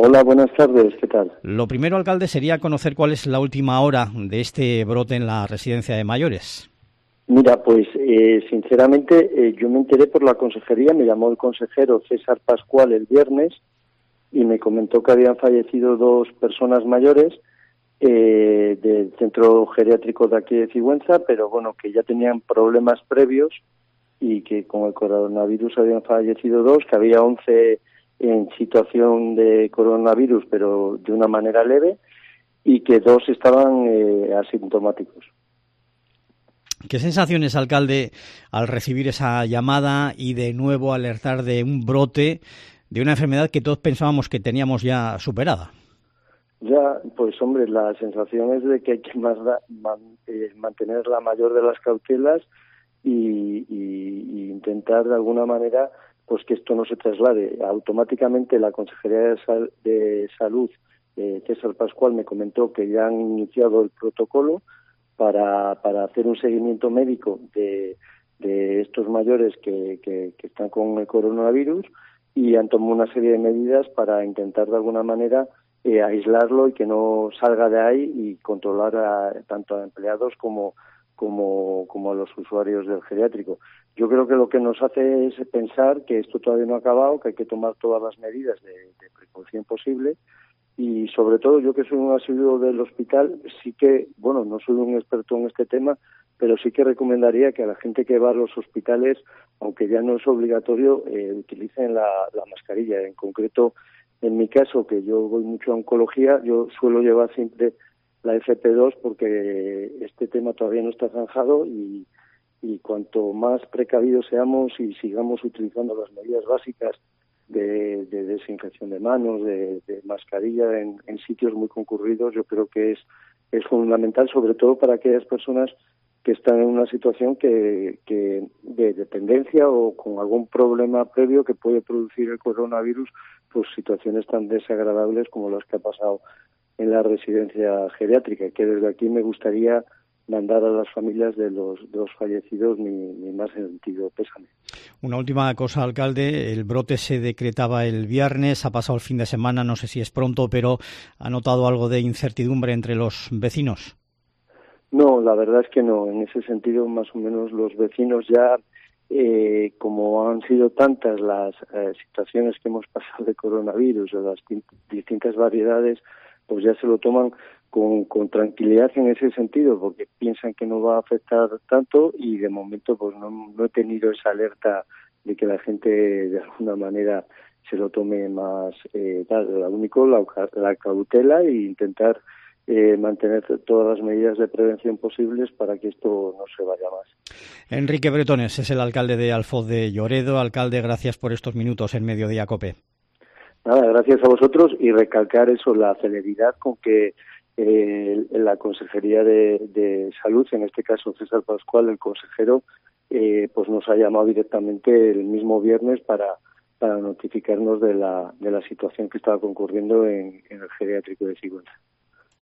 Hola, buenas tardes, ¿qué tal? Lo primero, alcalde, sería conocer cuál es la última hora de este brote en la residencia de mayores. Mira, pues sinceramente yo me enteré por la consejería, me llamó el consejero César Pascual el viernes y me comentó que habían fallecido 2 personas mayores del centro geriátrico de aquí de Sigüenza, pero bueno, que ya tenían problemas previos y que con el coronavirus habían fallecido 2, que había 11 en situación de coronavirus, pero de una manera leve, y que 2 estaban asintomáticos. ¿Qué sensaciones, alcalde, al recibir esa llamada y de nuevo alertar de un brote de una enfermedad que todos pensábamos que teníamos ya superada? Ya, pues hombre, la sensación es de que hay que mantener la mayor de las cautelas y intentar de alguna manera pues que esto no se traslade. Automáticamente la Consejería de Salud, César Pascual, me comentó que ya han iniciado el protocolo para hacer un seguimiento médico de estos mayores que están con el coronavirus, y han tomado una serie de medidas para intentar de alguna manera aislarlo y que no salga de ahí, y controlar tanto a empleados como a los usuarios del geriátrico. Yo creo que lo que nos hace es pensar que esto todavía no ha acabado, que hay que tomar todas las medidas de precaución posible, y sobre todo yo, que soy un asiduo del hospital, sí que, bueno, no soy un experto en este tema, pero sí que recomendaría que a la gente que va a los hospitales, aunque ya no es obligatorio, utilicen la mascarilla. En concreto, en mi caso, que yo voy mucho a oncología, yo suelo llevar siempre la FP2 porque este tema todavía no está zanjado, y cuanto más precavidos seamos y sigamos utilizando las medidas básicas de desinfección de manos, de mascarilla en sitios muy concurridos, yo creo que es fundamental, sobre todo para aquellas personas que están en una situación que de dependencia o con algún problema previo que puede producir el coronavirus, pues situaciones tan desagradables como las que ha pasado en la residencia geriátrica, que desde aquí me gustaría mandar a las familias de los 2 fallecidos mi más sentido pésame. Una última cosa, alcalde. El brote se decretaba el viernes, ha pasado el fin de semana, no sé si es pronto, pero ¿ha notado algo de incertidumbre entre los vecinos? No, la verdad es que no. En ese sentido, más o menos los vecinos ya, como han sido tantas las situaciones que hemos pasado de coronavirus, o las distintas variedades, pues ya se lo toman con tranquilidad en ese sentido, porque piensan que no va a afectar tanto, y de momento pues no he tenido esa alerta de que la gente de alguna manera se lo tome más lo único, la cautela, e intentar mantener todas las medidas de prevención posibles para que esto no se vaya más. Enrique Bretones es el alcalde de Alfoz de Lloredo. Alcalde, gracias por estos minutos en Mediodía COPE. Nada, gracias a vosotros, y recalcar eso, la celeridad con que la Consejería de Salud, en este caso César Pascual, el consejero, pues nos ha llamado directamente el mismo viernes para notificarnos de la situación que estaba concurriendo en el geriátrico de Sigüenza.